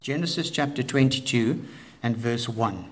Genesis chapter 22 and verse 1.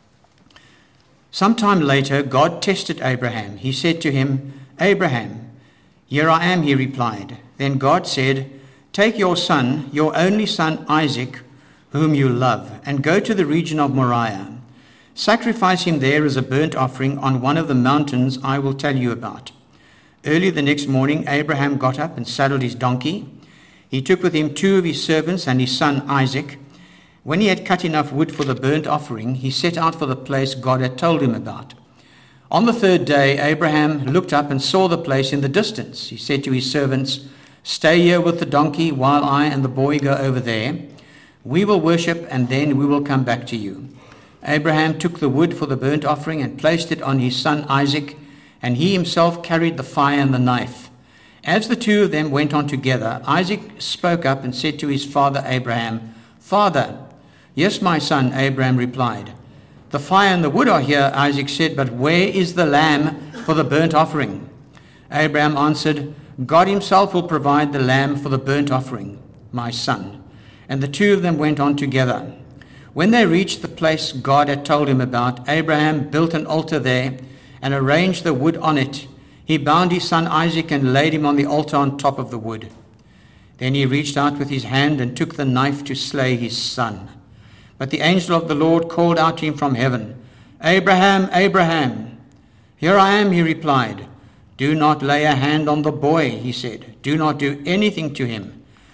Sometime later, God tested Abraham. He said to him, "Abraham." "Here I am," he replied. Then God said, "Take your son, your only son Isaac, whom you love, and go to the region of Moriah. Sacrifice him there as a burnt offering on one of the mountains I will tell you about." Early the next morning, Abraham got up and saddled his donkey. He took with him 2 of his servants and his son Isaac. When he had cut enough wood for the burnt offering, he set out for the place God had told him about. On the 3rd day, Abraham looked up and saw the place in the distance. He said to his servants, "Stay here with the donkey while I and the boy go over there. We will worship, and then we will come back to you." Abraham took the wood for the burnt offering and placed it on his son Isaac, and he himself carried the fire and the knife. As the 2 of them went on together, Isaac spoke up and said to his father Abraham, "Father." "Yes, my son," Abraham replied. "The fire and the wood are here," Isaac said, "but where is the lamb for the burnt offering?" Abraham answered, "God himself will provide the lamb for the burnt offering, my son." And the 2 of them went on together. When they reached the place God had told him about, Abraham built an altar there and arranged the wood on it. He bound his son Isaac and laid him on the altar on top of the wood. Then he reached out with his hand and took the knife to slay his son. But the angel of the Lord called out to him from heaven, "Abraham, Abraham." "Here I am," he replied. "Do not lay a hand on the boy," he said. "Do not do anything to him.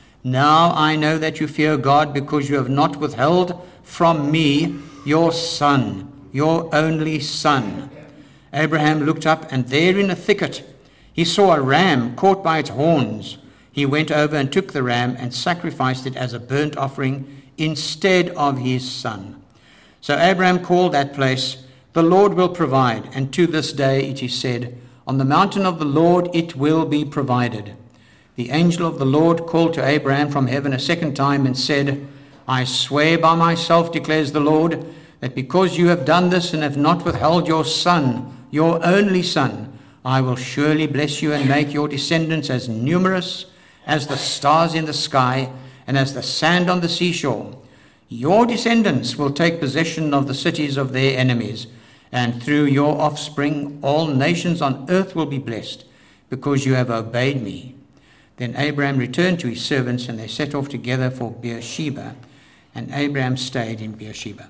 Now I know that you fear God, because you have not withheld from me your son, your only son." Abraham looked up, and there in a thicket he saw a ram caught by its horns. He went over and took the ram and sacrificed it as a burnt offering instead of his son. So Abraham called that place, "The Lord will provide," and to this day it is said, "On the mountain of the Lord it will be provided." The angel of the Lord called to Abraham from heaven a second time and said, "I swear by myself, declares the Lord, that because you have done this and have not withheld your son, your only son, I will surely bless you and make your descendants as numerous as the stars in the sky and as the sand on the seashore. Your descendants will take possession of the cities of their enemies, and through your offspring all nations on earth will be blessed, because you have obeyed me." Then Abraham returned to his servants, and they set off together for Beersheba, and Abraham stayed in Beersheba.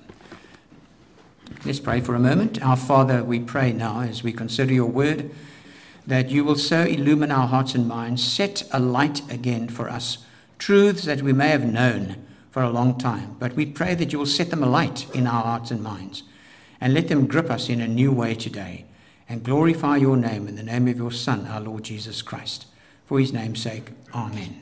Let's pray for a moment. Our Father, we pray now as we consider your word, that you will so illumine our hearts and minds, set a light again for us, truths that we may have known for a long time, but we pray that you will set them alight in our hearts and minds and let them grip us in a new way today, and glorify your name in the name of your Son, our Lord Jesus Christ. For his name's sake, amen.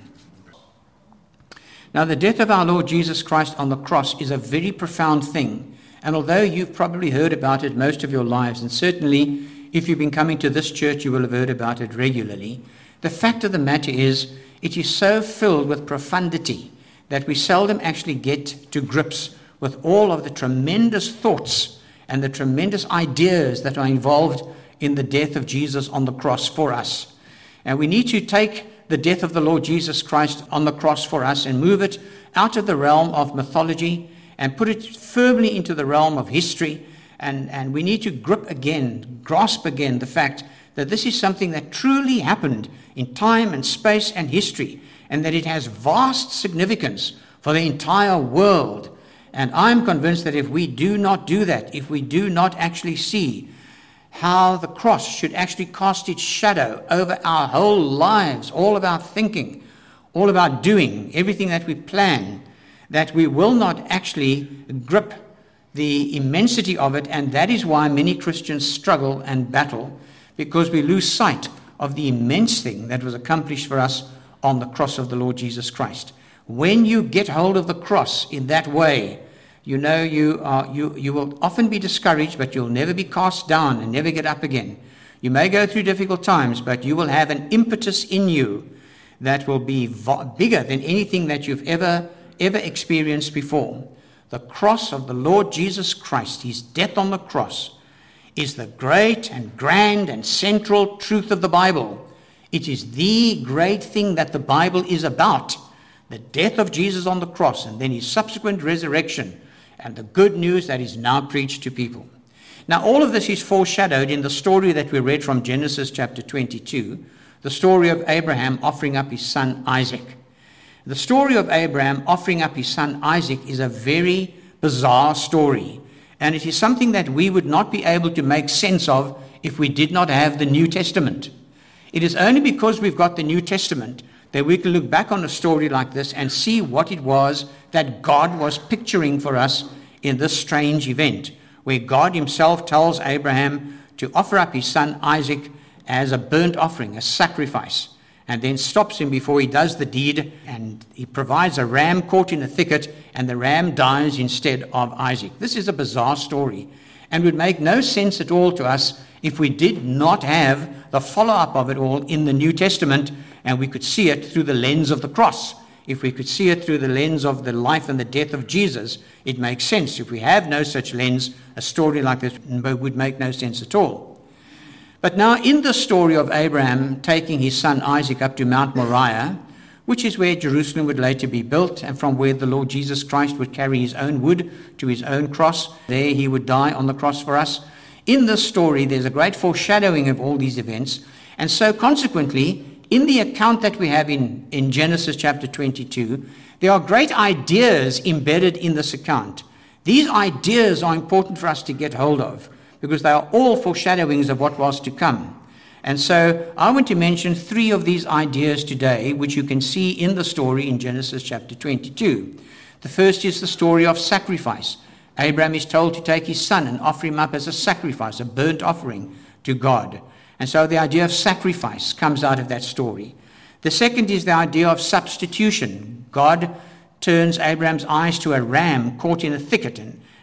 Now, the death of our Lord Jesus Christ on the cross is a very profound thing, and although you've probably heard about it most of your lives, and certainly if you've been coming to this church you will have heard about it regularly, the fact of the matter is it is so filled with profundity that we seldom actually get to grips with all of the tremendous thoughts and the tremendous ideas that are involved in the death of Jesus on the cross for us. And we need to take the death of the Lord Jesus Christ on the cross for us and move it out of the realm of mythology and put it firmly into the realm of history. And we need to grasp again the fact that this is something that truly happened in time and space and history, and that it has vast significance for the entire world. And I'm convinced that if we do not do that, if we do not actually see how the cross should actually cast its shadow over our whole lives, all of our thinking, all of our doing, everything that we plan, that we will not actually grip the immensity of it. And that is why many Christians struggle and battle, because we lose sight of the immense thing that was accomplished for us on the cross of the Lord Jesus Christ. When you get hold of the cross in that way, you know you will often be discouraged, but you'll never be cast down and never get up again. You may go through difficult times, but you will have an impetus in you that will be bigger than anything that you've ever experienced before. The cross of the Lord Jesus Christ, his death on the cross, is the great and grand and central truth of the Bible. It is the great thing that the Bible is about. the death of Jesus on the cross, and then his subsequent resurrection, and the good news that is now preached to people. Now, all of this is foreshadowed in the story that we read from Genesis chapter 22, the story of Abraham offering up his son Isaac. The story of Abraham offering up his son Isaac is a very bizarre story, and it is something that we would not be able to make sense of if we did not have the New Testament. It is only because we've got the New Testament that we can look back on a story like this and see what it was that God was picturing for us in this strange event, where God himself tells Abraham to offer up his son Isaac as a burnt offering, a sacrifice, and then stops him before he does the deed, and he provides a ram caught in a thicket, and the ram dies instead of Isaac. This is a bizarre story and would make no sense at all to us if we did not have the follow-up of it all in the New Testament, and we could see it through the lens of the cross. If we could see it through the lens of the life and the death of Jesus, it makes sense. If we have no such lens, a story like this would make no sense at all. But now in the story of Abraham taking his son Isaac up to Mount Moriah, which is where Jerusalem would later be built, and from where the Lord Jesus Christ would carry his own wood to his own cross, there he would die on the cross for us. In this story, there's a great foreshadowing of all these events, and so consequently, in the account that we have in Genesis chapter 22, there are great ideas embedded in this account. These ideas are important for us to get hold of, because they are all foreshadowings of what was to come. And so I want to mention 3 of these ideas today, which you can see in the story in Genesis chapter 22. The first is the story of sacrifice. Abraham is told to take his son and offer him up as a sacrifice, a burnt offering to God. And so the idea of sacrifice comes out of that story. The second is the idea of substitution. God turns Abraham's eyes to a ram caught in a thicket,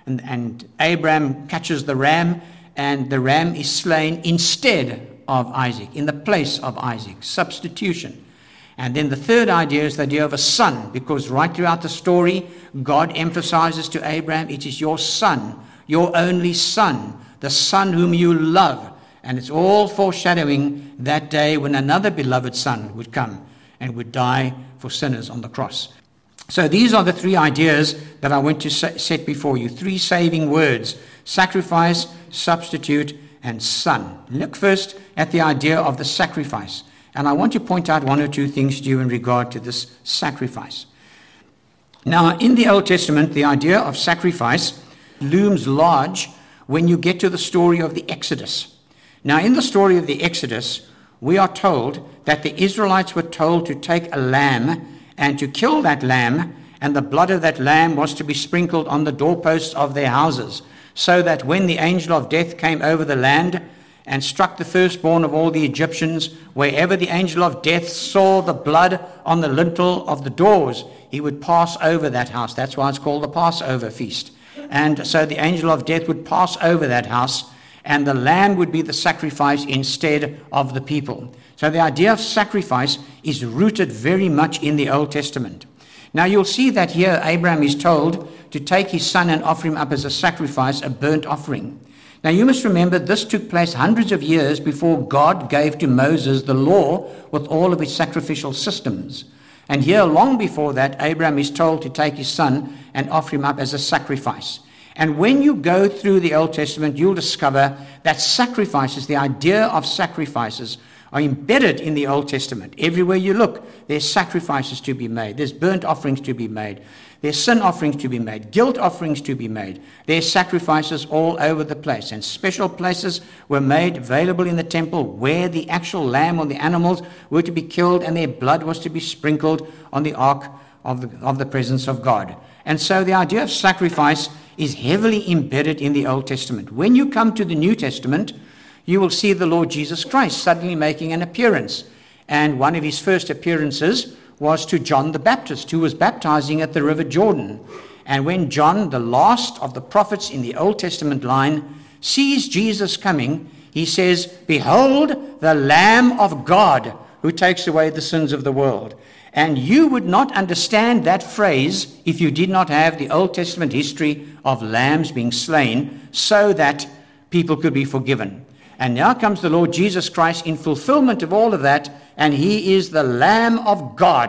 and Abraham catches the ram, and the ram is slain instead of Isaac, in the place of Isaac, substitution. And then the third idea is the idea of a son, because right throughout the story, God emphasizes to Abraham, it is your son, your only son, the son whom you love. And it's all foreshadowing that day when another beloved son would come and would die for sinners on the cross. So these are the 3 ideas that I want to set before you. 3 saving words: sacrifice, substitute, and son. Look first at the idea of the sacrifice. And I want to point out 1 or 2 things to you in regard to this sacrifice. Now, in the Old Testament, the idea of sacrifice looms large when you get to the story of the Exodus. Now, in the story of the Exodus, we are told that the Israelites were told to take a lamb and to kill that lamb, and the blood of that lamb was to be sprinkled on the doorposts of their houses, so that when the angel of death came over the land and struck the firstborn of all the Egyptians, wherever the angel of death saw the blood on the lintel of the doors, he would pass over that house. That's why it's called the Passover feast. And so the angel of death would pass over that house, and the lamb would be the sacrifice instead of the people. So the idea of sacrifice is rooted very much in the Old Testament. Now you'll see that here Abraham is told to take his son and offer him up as a sacrifice, a burnt offering. Now you must remember this took place hundreds of years before God gave to Moses the law with all of its sacrificial systems. And here, long before that, Abraham is told to take his son and offer him up as a sacrifice. And when you go through the Old Testament, you'll discover that sacrifices, the idea of sacrifices, are embedded in the Old Testament. Everywhere you look, there's sacrifices to be made. There's burnt offerings to be made. There's sin offerings to be made. Guilt offerings to be made. There's sacrifices all over the place. And special places were made available in the temple where the actual lamb or the animals were to be killed and their blood was to be sprinkled on the ark of the presence of God. And so the idea of sacrifice is heavily embedded in the Old Testament. When you come to the New Testament, you will see the Lord Jesus Christ suddenly making an appearance. And one of his first appearances was to John the Baptist, who was baptizing at the River Jordan. And when John, the last of the prophets in the Old Testament line, sees Jesus coming, he says, "Behold, the Lamb of God who takes away the sins of the world." And you would not understand that phrase if you did not have the Old Testament history of lambs being slain so that people could be forgiven. And now comes the Lord Jesus Christ in fulfillment of all of that, and he is the Lamb of God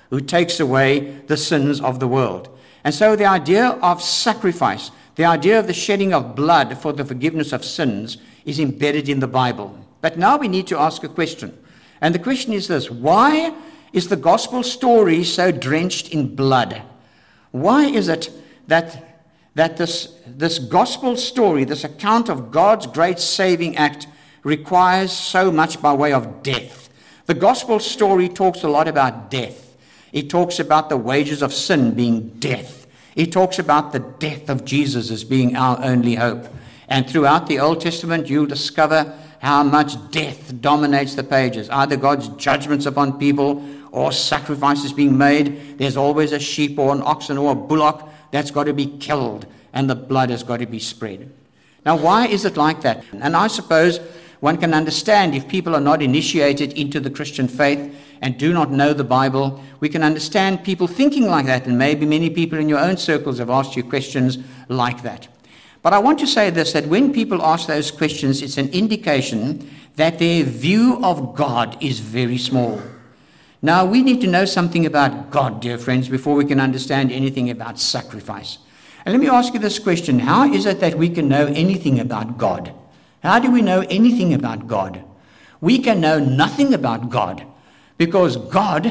who takes away the sins of the world. And so the idea of sacrifice, the idea of the shedding of blood for the forgiveness of sins is embedded in the Bible. But now we need to ask a question. And the question is this: why is the gospel story so drenched in blood? Why is it that this gospel story, this account of God's great saving act, requires so much by way of death? The gospel story talks a lot about death. It talks about the wages of sin being death. It talks about the death of Jesus as being our only hope. And throughout the Old Testament, you'll discover how much death dominates the pages. Either God's judgments upon people or sacrifices being made. There's always a sheep or an oxen or a bullock that's got to be killed, and the blood has got to be spread. Now, why is it like that? And I suppose one can understand if people are not initiated into the Christian faith and do not know the Bible, we can understand people thinking like that, and maybe many people in your own circles have asked you questions like that. But I want to say this, that when people ask those questions, it's an indication that their view of God is very small. Now, we need to know something about God, dear friends, before we can understand anything about sacrifice. And let me ask you this question: how is it that we can know anything about God? How do we know anything about God? We can know nothing about God, because God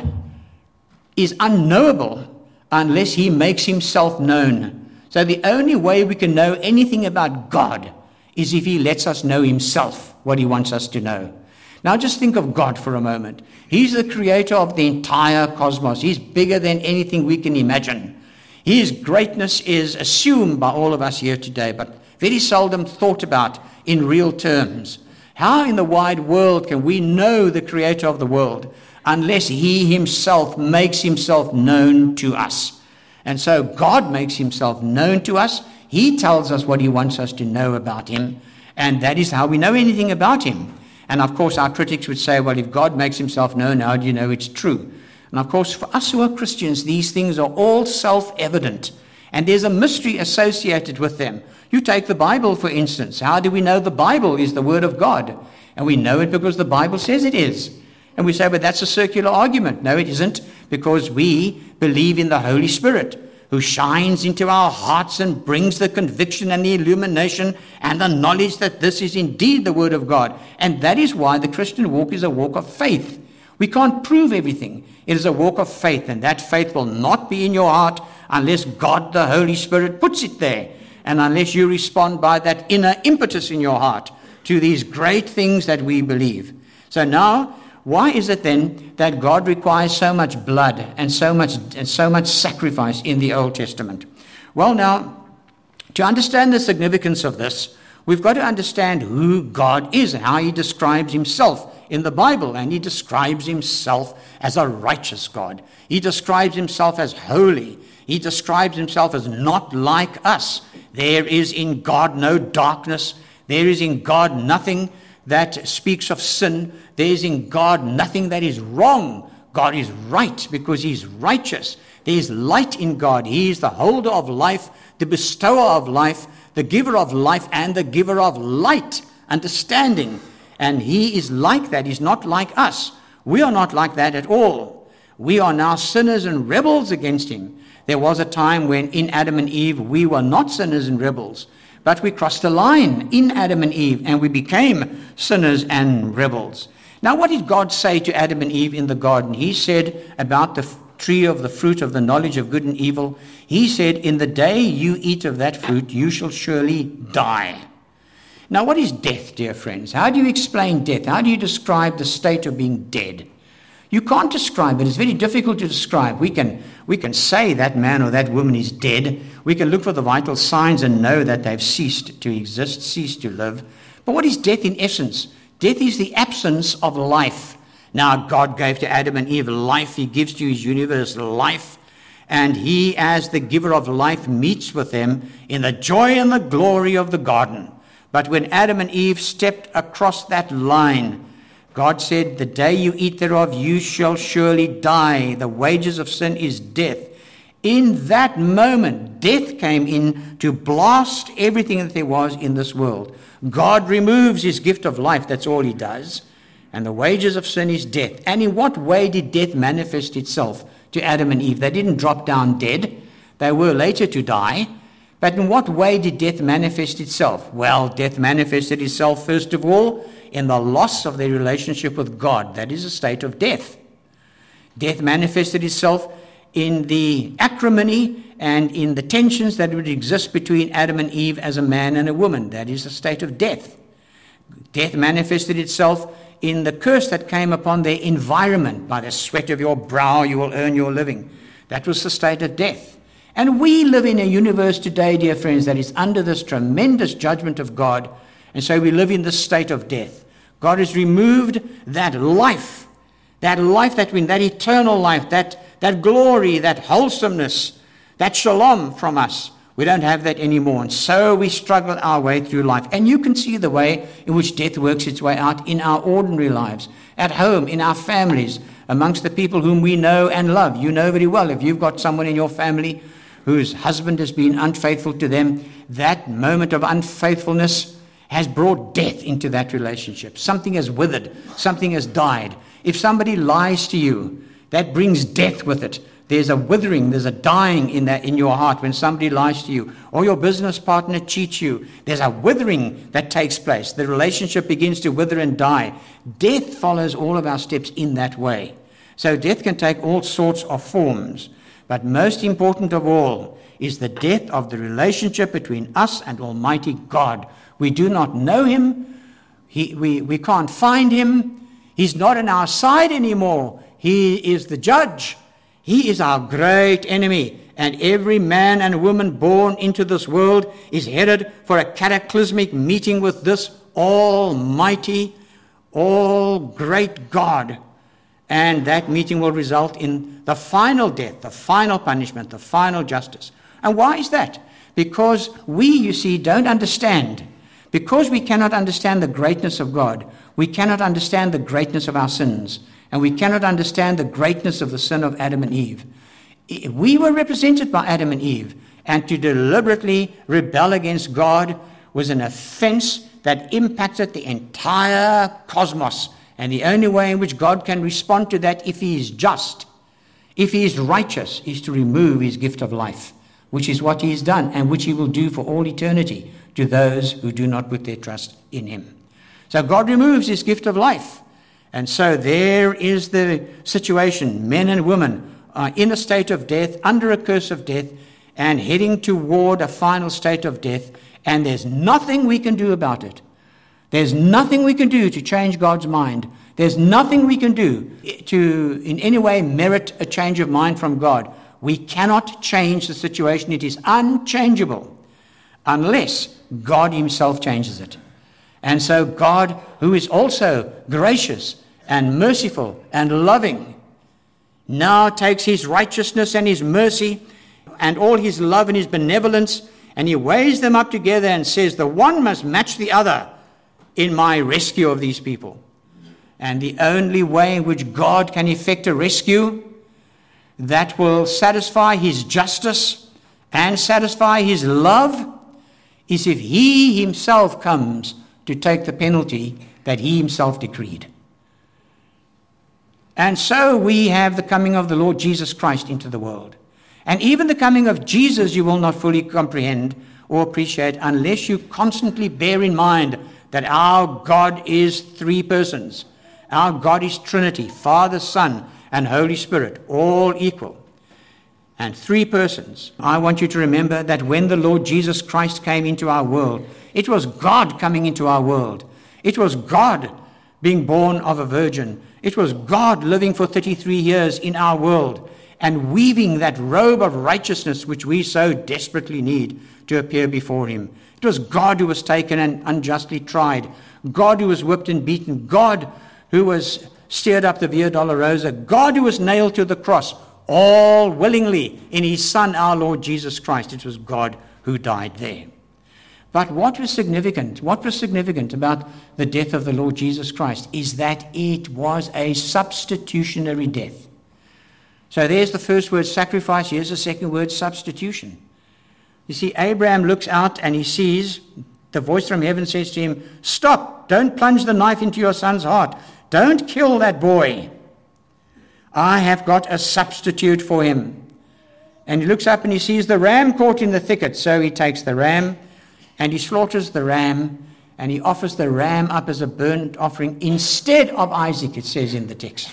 is unknowable unless he makes himself known. So the only way we can know anything about God is if he lets us know himself, what he wants us to know. Now just think of God for a moment. He's the creator of the entire cosmos. He's bigger than anything we can imagine. His greatness is assumed by all of us here today, but very seldom thought about in real terms. How in the wide world can we know the creator of the world unless he himself makes himself known to us? And so God makes himself known to us. He tells us what he wants us to know about him, and that is how we know anything about him. And of course our critics would say, well, if God makes himself known, how do you know it's true? And of course for us who are Christians, these things are all self-evident, and there's a mystery associated with them. You take the Bible, for instance. How do we know the Bible is the Word of God? And we know it because the Bible says it is. And we say, but that's a circular argument. No, it isn't, because we believe in the Holy Spirit, who shines into our hearts and brings the conviction and the illumination and the knowledge that this is indeed the Word of God. And that is why the Christian walk is a walk of faith. We can't prove everything. It is a walk of faith, and that faith will not be in your heart unless God, the Holy Spirit, puts it there, and unless you respond by that inner impetus in your heart to these great things that we believe. So now, why is it then that God requires so much blood and so much sacrifice in the Old Testament? Well, now, to understand the significance of this, we've got to understand who God is and how he describes himself in the Bible. And he describes himself as a righteous God. He describes himself as holy. He describes himself as not like us. There is in God no darkness. There is in God nothing that speaks of sin. There is in God nothing that is wrong. God is right because he's righteous. There is light in God. He is the holder of life, the bestower of life, the giver of life, and the giver of light, understanding. And he is like that. He's not like us. We are not like that at all. We are now sinners and rebels against him. There was a time when in Adam and Eve we were not sinners and rebels, but we crossed a line in Adam and Eve and we became sinners and rebels. Now what did God say to Adam and Eve in the garden? He said about the tree of the fruit of the knowledge of good and evil, he said, in the day you eat of that fruit, you shall surely die. Now what is death, dear friends? How do you explain death? How do you describe the state of being dead? You can't describe it. It's very difficult to describe. We can say that man or that woman is dead. We can look for the vital signs and know that they've ceased to exist, ceased to live. But what is death in essence? Death is the absence of life. Now, God gave to Adam and Eve life. He gives to his universe life. And he, as the giver of life, meets with them in the joy and the glory of the garden. But when Adam and Eve stepped across that line, God said, the day you eat thereof, you shall surely die. The wages of sin is death. In that moment, death came in to blast everything that there was in this world. God removes his gift of life. That's all he does. And the wages of sin is death. And in what way did death manifest itself to Adam and Eve. They didn't drop down dead. They were later to die. But in what way did death manifest itself? Well, death manifested itself, first of all, in the loss of their relationship with God. That is a state of death. Death manifested itself in the acrimony and in the tensions that would exist between Adam and Eve as a man and a woman. That is a state of death. Death manifested itself in the curse that came upon their environment. By the sweat of your brow you will earn your living. That was the state of death. And we live in a universe today, dear friends, that is under this tremendous judgment of God. And so we live in this state of death. God has removed that life that eternal life, that glory, that wholesomeness, that shalom from us. We don't have that anymore. And so we struggle our way through life. And you can see the way in which death works its way out in our ordinary lives, at home, in our families, amongst the people whom we know and love. You know very well, if you've got someone in your family whose husband has been unfaithful to them, that moment of unfaithfulness has brought death into that relationship. Something has withered. Something has died. If somebody lies to you, that brings death with it. There's a withering, there's a dying in your heart when somebody lies to you, or your business partner cheats you. There's a withering that takes place. The relationship begins to wither and die. Death follows all of our steps in that way. So death can take all sorts of forms. But most important of all is the death of the relationship between us and Almighty God. We do not know him. We can't find him. He's not on our side anymore. He is the judge. He is our great enemy. And every man and woman born into this world is headed for a cataclysmic meeting with this almighty, all great God. And that meeting will result in the final death, the final punishment, the final justice. And why is that? Because we, you see, don't understand. Because we cannot understand the greatness of God, we cannot understand the greatness of our sins, and we cannot understand the greatness of the sin of Adam and Eve. We were represented by Adam and Eve, and to deliberately rebel against God was an offense that impacted the entire cosmos. And the only way in which God can respond to that, if he is just, if he is righteous, is to remove his gift of life, which is what he has done and which he will do for all eternity to those who do not put their trust in him. So God removes his gift of life. And so there is the situation. Men and women are in a state of death, under a curse of death, and heading toward a final state of death. And there's nothing we can do about it. There's nothing we can do to change God's mind. There's nothing we can do to in any way merit a change of mind from God. We cannot change the situation. It is unchangeable unless God himself changes it. And so God, who is also gracious and merciful and loving, now takes his righteousness and his mercy and all his love and his benevolence, and he weighs them up together and says, the one must match the other in my rescue of these people. And the only way in which God can effect a rescue that will satisfy his justice and satisfy his love is if he himself comes to take the penalty that he himself decreed. And so we have the coming of the Lord Jesus Christ into the world. And even the coming of Jesus you will not fully comprehend or appreciate unless you constantly bear in mind that our God is three persons. Our God is Trinity, Father, Son, and Holy Spirit, all equal. And three persons. I want you to remember that when the Lord Jesus Christ came into our world, it was God coming into our world. It was God being born of a virgin. It was God living for 33 years in our world and weaving that robe of righteousness which we so desperately need to appear before him. It was God who was taken and unjustly tried. God who was whipped and beaten. God who was steered up the Via Dolorosa. God who was nailed to the cross, all willingly in his Son, our Lord Jesus Christ. It was God who died there. But what was significant about the death of the Lord Jesus Christ is that it was a substitutionary death. So there's the first word, sacrifice. Here's the second word, substitution. You see, Abraham looks out and he sees the voice from heaven says to him, stop, don't plunge the knife into your son's heart. Don't kill that boy. I have got a substitute for him. And he looks up and he sees the ram caught in the thicket. So he takes the ram and he slaughters the ram and he offers the ram up as a burnt offering instead of Isaac, it says in the text.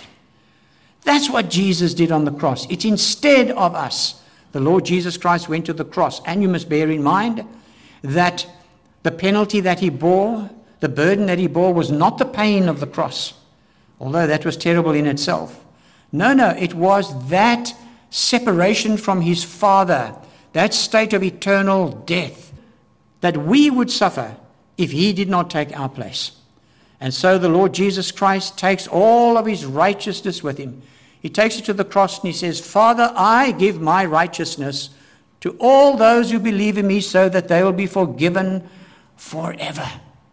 That's what Jesus did on the cross. It's instead of us. The Lord Jesus Christ went to the cross. And you must bear in mind that the penalty that he bore, the burden that he bore, was not the pain of the cross, although that was terrible in itself. No, it was that separation from his Father, that state of eternal death that we would suffer if he did not take our place. And so the Lord Jesus Christ takes all of his righteousness with him. He takes it to the cross and he says, Father, I give my righteousness to all those who believe in me so that they will be forgiven forever.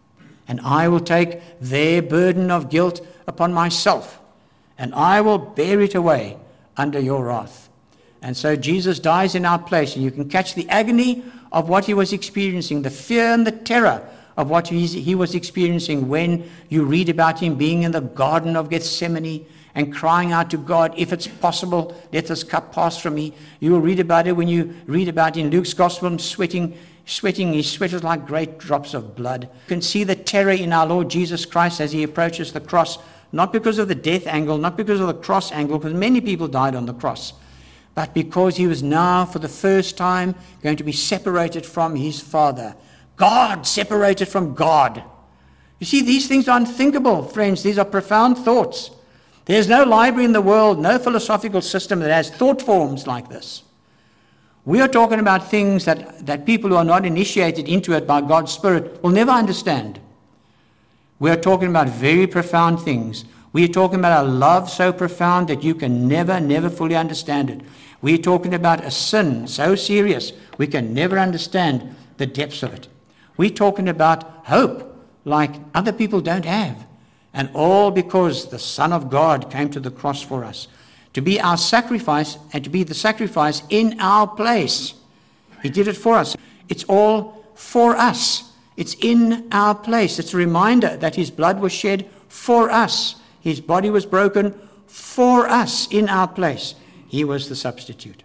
And I will take their burden of guilt upon myself, and I will bear it away under your wrath. And so Jesus dies in our place, and you can catch the agony of what he was experiencing, the fear and the terror of what he was experiencing when you read about him being in the Garden of Gethsemane and crying out to God, if it's possible, let this cup pass from me. You will read about it when you read about in Luke's Gospel, him sweating, he sweats like great drops of blood. You can see the terror in our Lord Jesus Christ as he approaches the cross, not because of the death angle, not because of the cross angle, because many people died on the cross, but because he was now for the first time going to be separated from his Father. God separated from God. You see, these things are unthinkable, friends. These are profound thoughts. There's no library in the world, no philosophical system that has thought forms like this. We are talking about things that people who are not initiated into it by God's Spirit will never understand. We are talking about very profound things. We are talking about a love so profound that you can never fully understand it. We are talking about a sin so serious we can never understand the depths of it. We're talking about hope like other people don't have. And all because the Son of God came to the cross for us, to be our sacrifice and to be the sacrifice in our place. He did it for us. It's all for us. It's in our place. It's a reminder that his blood was shed for us. His body was broken for us in our place. He was the substitute.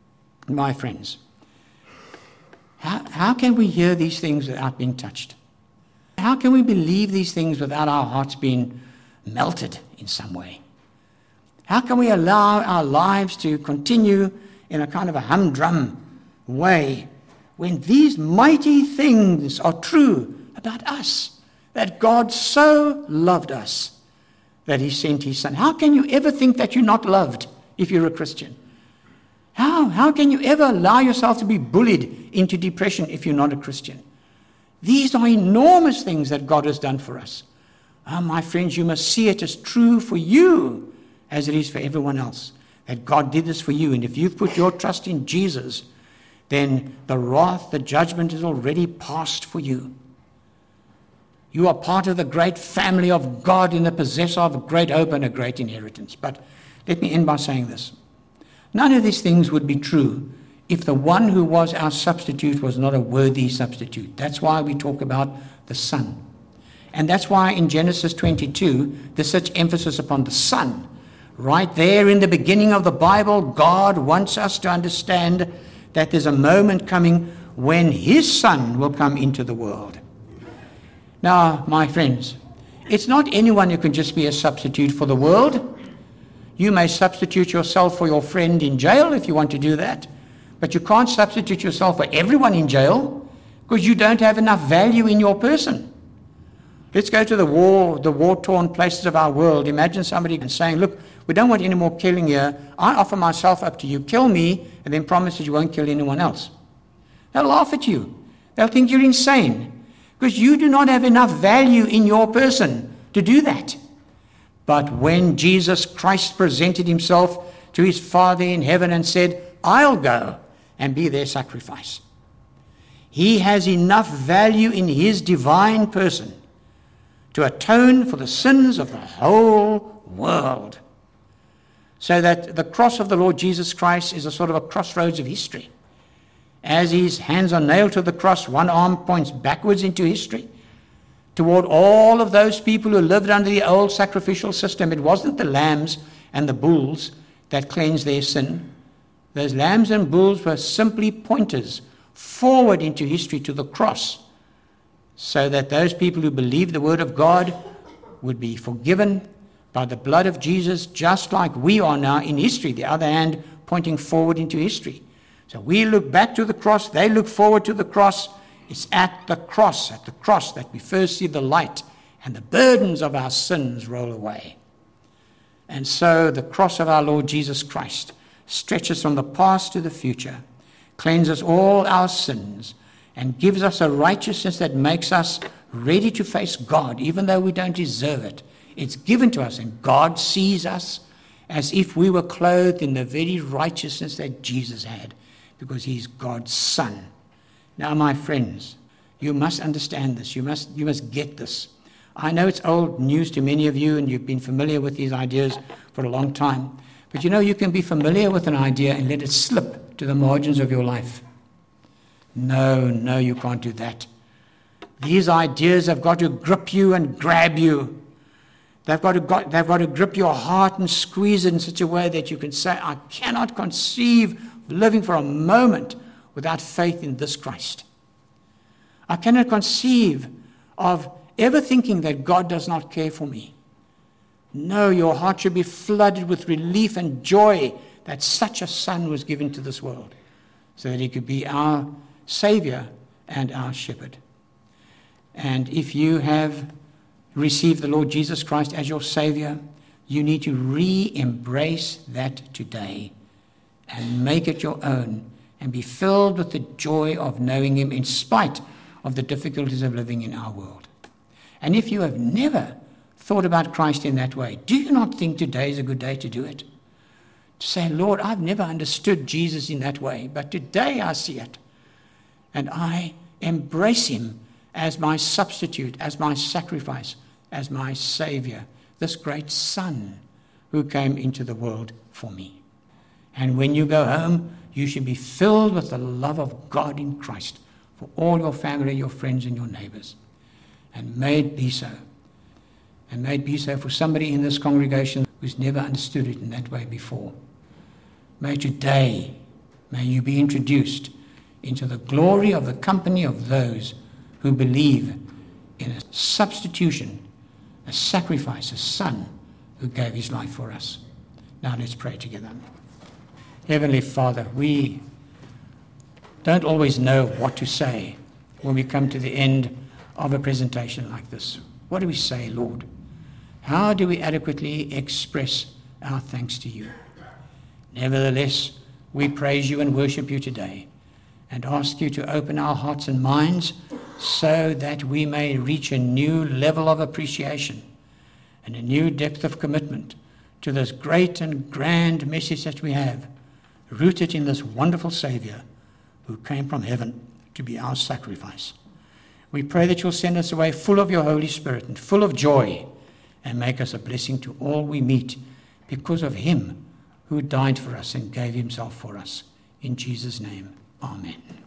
My friends, how can we hear these things without being touched? How can we believe these things without our hearts being melted in some way? How can we allow our lives to continue in a kind of a humdrum way when these mighty things are true about us, that God so loved us that he sent his Son? How can you ever think that you're not loved if you're a Christian? How can you ever allow yourself to be bullied into depression if you're not a Christian? These are enormous things that God has done for us. My friends, you must see it as true for you as it is for everyone else, that God did this for you. And if you've put your trust in Jesus, then the wrath, the judgment is already passed for you. You are part of the great family of God and the possessor of a great hope and a great inheritance. But let me end by saying this. None of these things would be true if the one who was our substitute was not a worthy substitute. That's why we talk about the Son. And that's why in Genesis 22, there's such emphasis upon the Son. Right there in the beginning of the Bible, God wants us to understand that there's a moment coming when his Son will come into the world. Now, my friends, it's not anyone who can just be a substitute for the world. You may substitute yourself for your friend in jail if you want to do that. But you can't substitute yourself for everyone in jail because you don't have enough value in your person. Let's go to the war-torn places of our world. Imagine somebody saying, look, we don't want any more killing here. I offer myself up to you. Kill me and then promise that you won't kill anyone else. They'll laugh at you. They'll think you're insane because you do not have enough value in your person to do that. But when Jesus Christ presented himself to his Father in heaven and said, I'll go and be their sacrifice, he has enough value in his divine person to atone for the sins of the whole world. So that the cross of the Lord Jesus Christ is a sort of a crossroads of history. As his hands are nailed to the cross, one arm points backwards into history toward all of those people who lived under the old sacrificial system. It wasn't the lambs and the bulls that cleanse their sin. Those lambs and bulls were simply pointers forward into history to the cross, so that those people who believe the word of God would be forgiven by the blood of Jesus, just like we are now in history, the other hand pointing forward into history. So we look back to the cross, they look forward to the cross. It's at the cross that we first see the light and the burdens of our sins roll away. And so the cross of our Lord Jesus Christ stretches from the past to the future, cleanses all our sins, and gives us a righteousness that makes us ready to face God, even though we don't deserve it. It's given to us, and God sees us as if we were clothed in the very righteousness that Jesus had, because he's God's Son. Now, my friends, you must understand this. You must get this. I know it's old news to many of you, and you've been familiar with these ideas for a long time. But you can be familiar with an idea and let it slip to the margins of your life. No, you can't do that. These ideas have got to grip you and grab you. They've got to grip your heart and squeeze it in such a way that you can say, I cannot conceive of living for a moment without faith in this Christ. I cannot conceive of ever thinking that God does not care for me. No, your heart should be flooded with relief and joy that such a Son was given to this world, so that he could be our Savior and our shepherd. And if you have received the Lord Jesus Christ as your Savior, you need to re-embrace that today and make it your own and be filled with the joy of knowing him in spite of the difficulties of living in our world. And if you have never thought about Christ in that way, do you not think today is a good day to do it? To say, Lord, I've never understood Jesus in that way, but today I see it. And I embrace him as my substitute, as my sacrifice, as my Savior, this great Son who came into the world for me. And when you go home, you should be filled with the love of God in Christ for all your family, your friends, and your neighbors. And may it be so. And may it be so for somebody in this congregation who's never understood it in that way before. May today, may you be introduced into the glory of the company of those who believe in a substitution, a sacrifice, a Son who gave his life for us. Now let's pray together. Heavenly Father, we don't always know what to say when we come to the end of a presentation like this. What do we say, Lord? How do we adequately express our thanks to you? Nevertheless, we praise you and worship you today and ask you to open our hearts and minds so that we may reach a new level of appreciation and a new depth of commitment to this great and grand message that we have, rooted in this wonderful Savior who came from heaven to be our sacrifice. We pray that you'll send us away full of your Holy Spirit and full of joy and make us a blessing to all we meet because of him who died for us and gave himself for us. In Jesus' name, amen.